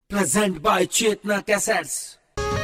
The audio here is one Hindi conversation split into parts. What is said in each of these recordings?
Present by Chetna Cassettes.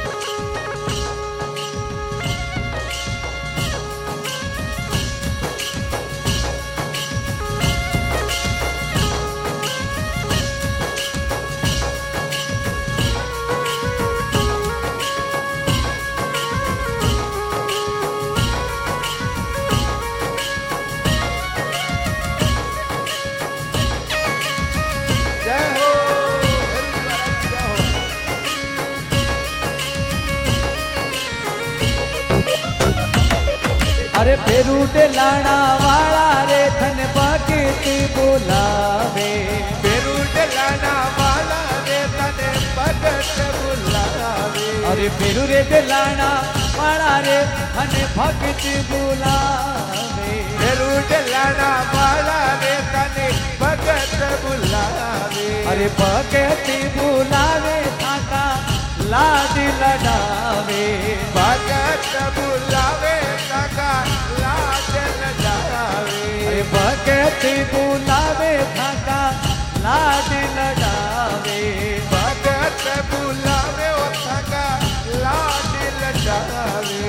अरे फेरू लाना वाला रे थन भगती बुलावे, फेरू लाना वाला रे थन भगत बुलावे। अरे फेरू लाना वाला रे थन भगती बुलावे, फेरू लाना वाला रे थन भगत बुलावे। अरे भगती बुलावे थाका लाड लडावे, भगत बुलावे थाका लाड लडावे। अरे भगती बुलावे थाका लाड लडावे, भगत बुलावे थाका लाड लडावे।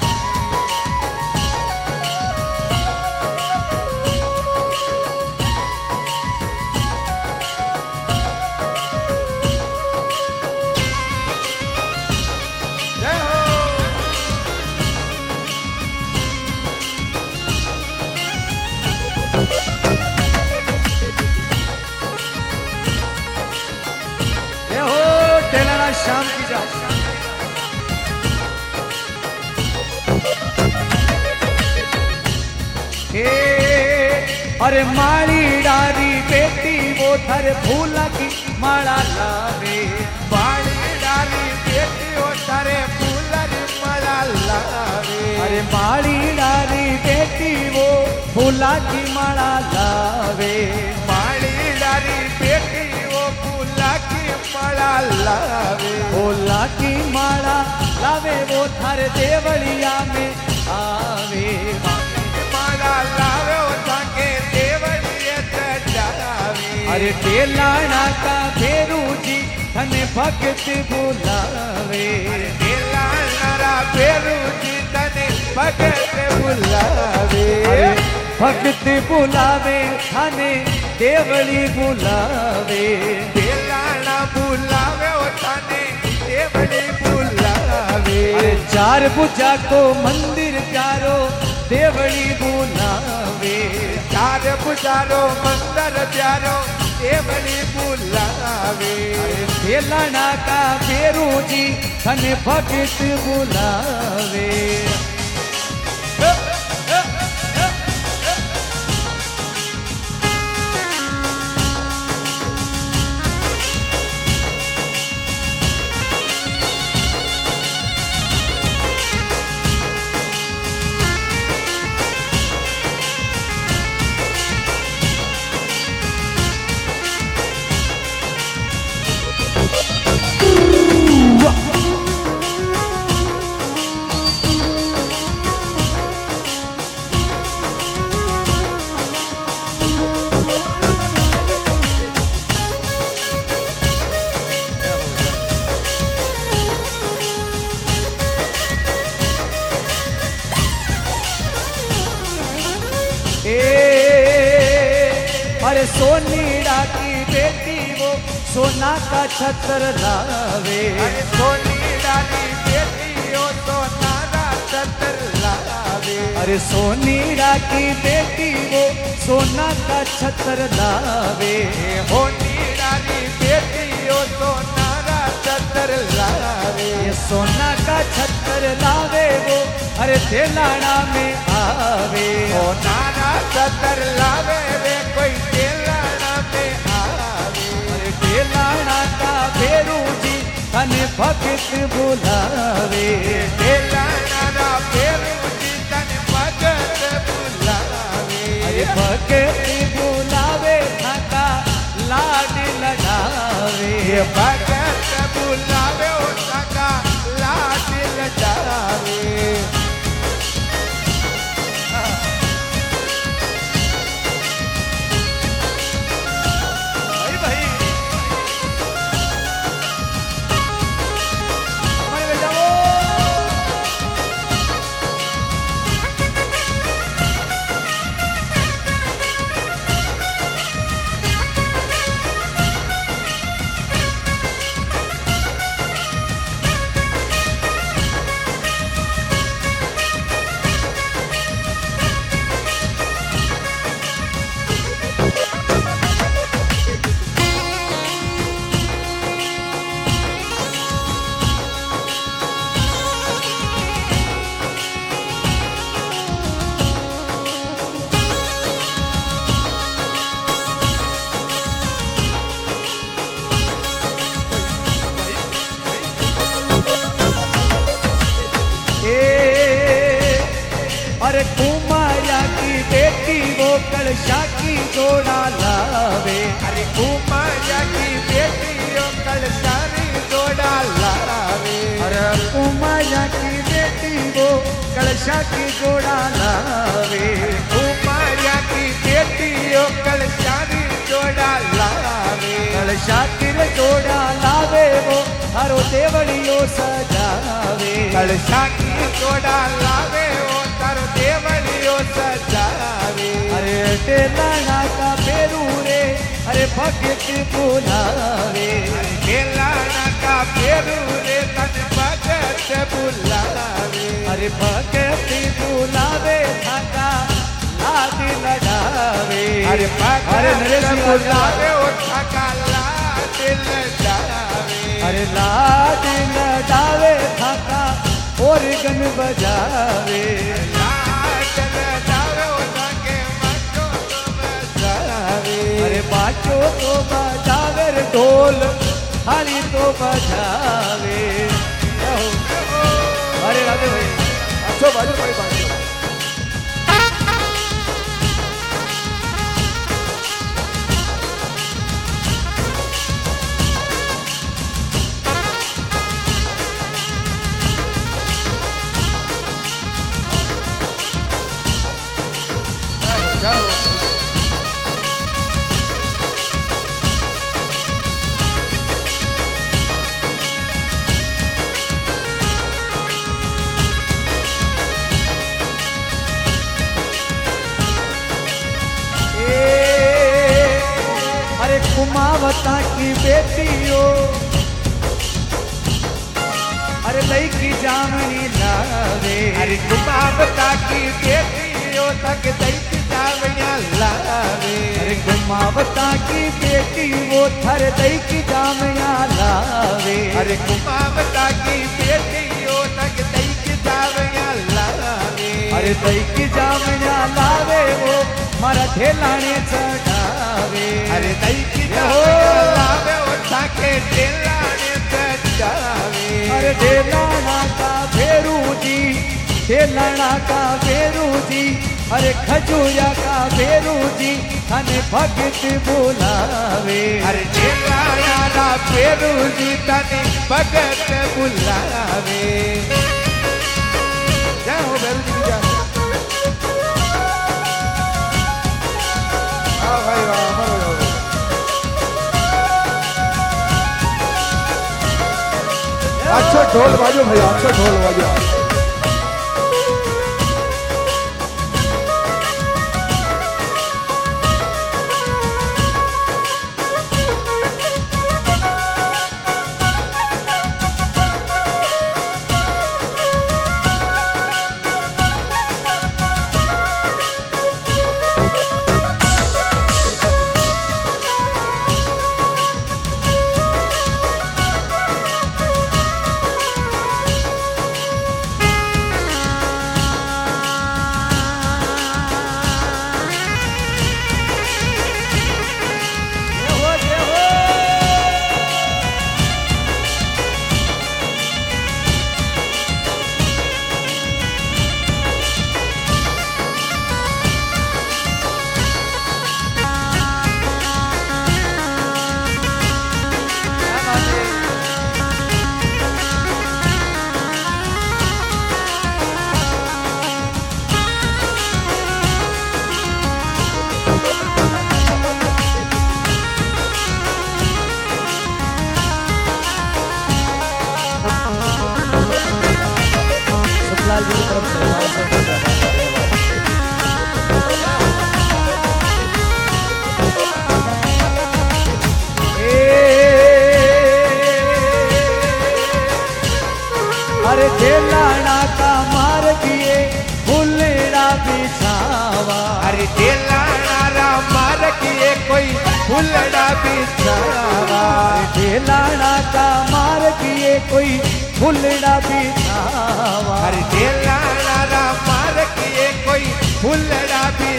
शाम की जा हे अरे माड़ी डारी बेटी वो थर फूला की माला लावे, माड़ी डारी बेटी वो थारे फूला की माला लावे। अरे माड़ी डारी बेटी वो फूला की माला लावे, माड़ी डारी बेटी वो फूला की माला लावे। फूला की माला लावे वो थारे देवलिया में आवे, माला लावे वो थाके देवलिया चढ़ावे। अरे तेलाना का फेरू जी थने भगत बुलावे, तेलाना फेरू जी थने भगत बुलावे। अरे भगत बुलावे थाने देवली बुलावे, तेलाना बुलावे वो थाने देवली बुलावे। अरे चार भुजा को मंदिर प्यारो देवली बुलावे, चार पुजारो मंदिर प्यारो देवली बुलावे। अरे तेलाना का फेरू जी थने भगत बुलावे। अरे सोनीड़ा की बेटी वो सोना का छत्र लावे, अरे सोनीड़ा की बेटी वो सोना का छत्र लावे। अरे सोनीड़ा की बेटी वो सोना का छत्र लावे, सोनीड़ा की बेटी वो सोना का छत्र लावे। ये सोना का छत्र लावे वो अरे तेलाना में आवे, सोना का छत्र लावे वे कोई तेलाना में आवे। अरे तेलाना का फेरू जी थने भगत बुलावे, तेलाना का फेरू जी थने भगत बुलावे। अरे भगत बुलावे थाका लाड लडावे, भगत बुलावे थाका लाड लडावे। बेटी वो कलशा की जोड़ा लावे। अरे कुमारिया की बेटी वो कलशा की जोड़ा लावे। अरे कुमारिया की बेटी वो कलशा की जोड़ा लावे। कुमारिया की बेटी वो कलशा की जोड़ा लावे। कलशा की जोड़ा लावे वो थारो देवड़ियो सजावे। कलशा की जोड़ा लावे वो थारो देवड़ियो सजावे। अरे टेलाना का पेरू रे अरे भगत बुलावे। टेलाना का पेरू रे तन भगत बुलावे। अरे भगत बुलावे थाका लाद लगावे। अरे नरेश जी बुलावे वो थाका लाद लगावे। अरे लाद लगावे थाका ऑर्गन बजावे। लाद लगावे वो थाके बाजो तो बजावे। अरे बाजो तो बजावे रे ढोल थाली तो बजावे। अरे राधे भाई अच्छो बाजू भाई बाजू। अरे कुमावता की बेटियों अरे लई की जामनी लावे। अरे कुमावता की बेटियों तक दैत जावया लावे। अरे कुमावता की बेटी वो थर दई की जामया लावे। अरे कुमावता की बेटियों तक दैत जावया लावे। अरे दई की जामया लावे वो मारा ठेलाने चढ़ावे। अरे दैत जावया लावे वो ताके ठेलाने चढ़ावे। अरे ठेलाना का भेरू जी ठेलाना का भेरू जी अरे खजूरिया का भेरू जी थाने भगत बुलावे। अरे ठेलाना का भेरू जी थाने भगत बुलावे। जय हो भेरू जी जय। हाँ भाई वाह मरो जाओ। अच्छा ढोल बाजो भैया अच्छा ढोल बाजो। अरे ठेलाना का मार दिए फुलड़ा बिछावा। अरे ठेलाना मार किए कोई फुलड़ा बिछावा। ठेलाना का मार दिए कोई फुलड़ा बिछावा। अरे ठेलाना मार किए कोई फुलड़ा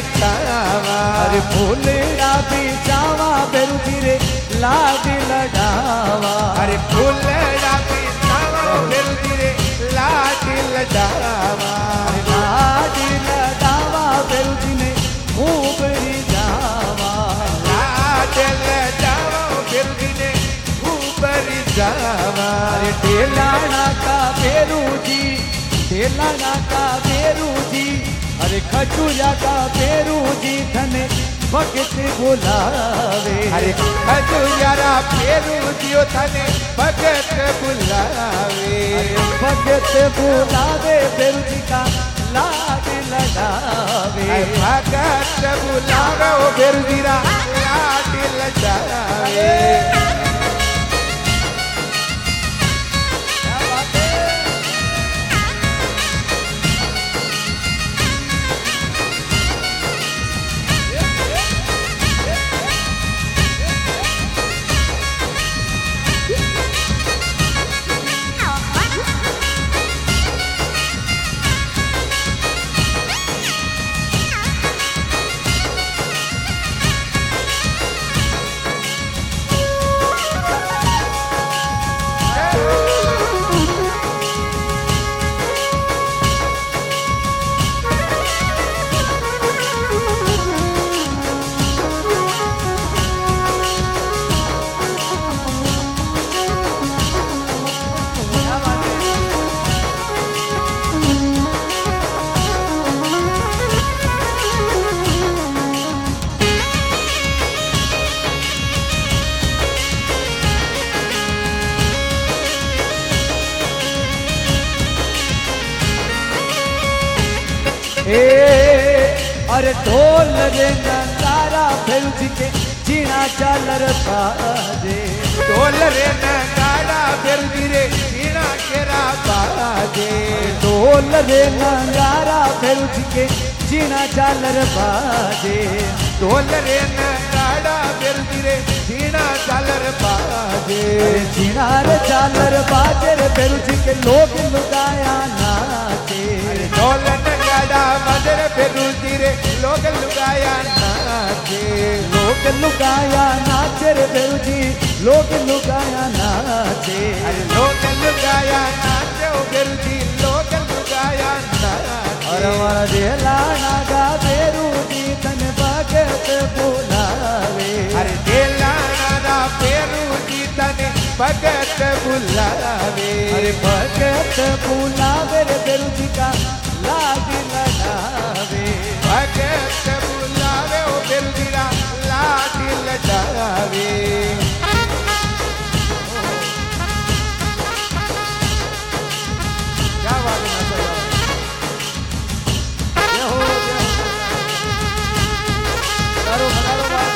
बिछावा। अरे फुलड़ा बिछावा बेरू धीरे लाड लडावा। अरे फुलड़ा बिछावा बेरू धीरे लाड लडावा। लाड लडावा बेरू जी ने जावा। अरे ढेलाना का बेरू जी, ढेलाना का बेरू जी, अरे खजूरिया का बेरू जी धने भगत बुलावे। अरे खजूरिया फेरू दियो थाने भगत बुलावे। भगत बुलावे बेरू जी का लाड लडावे। भगत बुलावे ओ बेरू जीरा लाड लडावे। अरे ढोल रे नगारा फेरू जी के जीना चालर बाजे। ढोल रे नगाड़ा फेरू जी रे जीना केरा बाजे। ढोल रे नगारा फेरू जी के जीना चालर बाजे। ढोल रे नगाड़ा फेरू जी रे जीना चालर बाजे। जीना रे चालर बाजे रे फेरू जी के लोग लुगाया नाचे। ढोल नगाड़ा मदर फेरू जी रे लोग लुगाया नाचे। लोग लुगाया नाचे रे फेरू जी, लोग लुगाया नाचे। लोग लुगाया नाचे ओ फेरू जी लोग लुगाया नाचे। और हमारा ढेलाना का फेरू जी तन भगत बुलावे। अरे ढेलाना फेरू जी तने भगत बुलावे। अरे भगत बुलावे रे फेरू जी का लाड लडावे। भगत बुलावे ओ फेरू जी रा लाड लडावे। क्या बात है माशाल्लाह। जय हो जय हो। करो करो बात।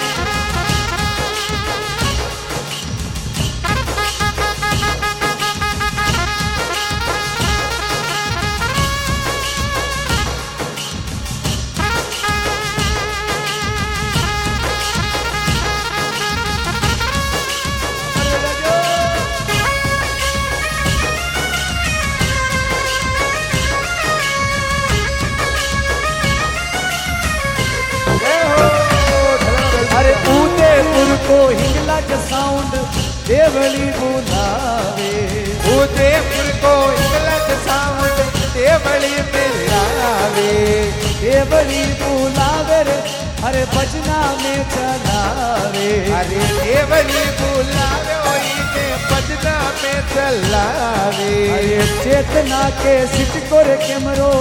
अरे उदयपुर को हिंगलाज साउंड देवली बुलावे। उदयपुर को इंग्लैंड साउंड देवली मिलावे। देवली बुलावे रे, अरे बजना में चलावे। अरे देवली बुलावे ओई के बजना में चलावे। अरे चेतना के सिटको रे कैमरो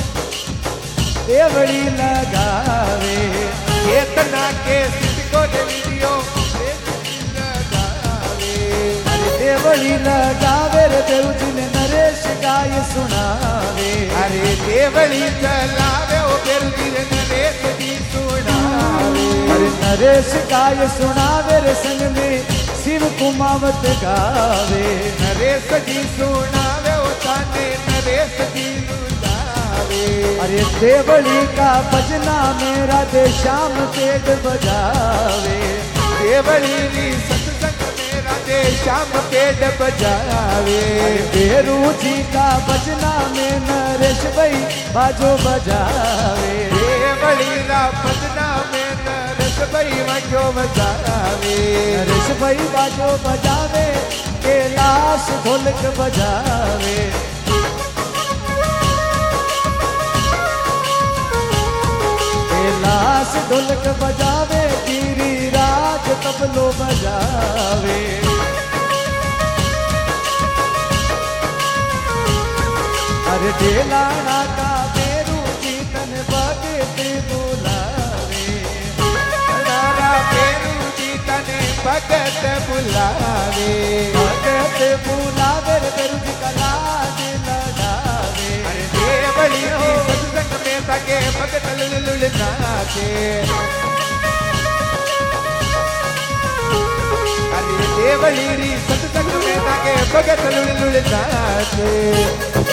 देवली लगावे। चेतना के सिटको दे वीडियो लगावे। अरे देवली लगावे रे देव जी ने नरेश गाय सुनावे। अरे देवली चलावे ओ बेरू जी रे नरेश जी सुनावे। अरे नरेश गाय सुनावे रे संग में शिव कुमावत गावे। नरेश जी सुनावे ओ ताने नरेश जी सुनावे। अरे देवली का भजना में राधे श्याम पेट बजावे। देवली री सत्संग में राधे श्याम पेट बजावे। बेरू जी का भजना में नरेश भाई बाजो बजावे। देवली रा भजना में नरेश भाई बाजो बजावे। नरेश भाई बाजो बजावे, कैलाश ढोलक बजावे। कैलाश ढोलक बजावे, गिरिराज तबलो बजावे। तेलाना का बेरू जी तन भगत बुलावे तारा फेरू जी तने भगत बुलावे भगत बुलावे रे बेरू जी का लाज लगावे अरे देवली जी सत्संग में सके भगत लुल नाचे अरे देवली री सत्संग में सके भगत लुल नाचे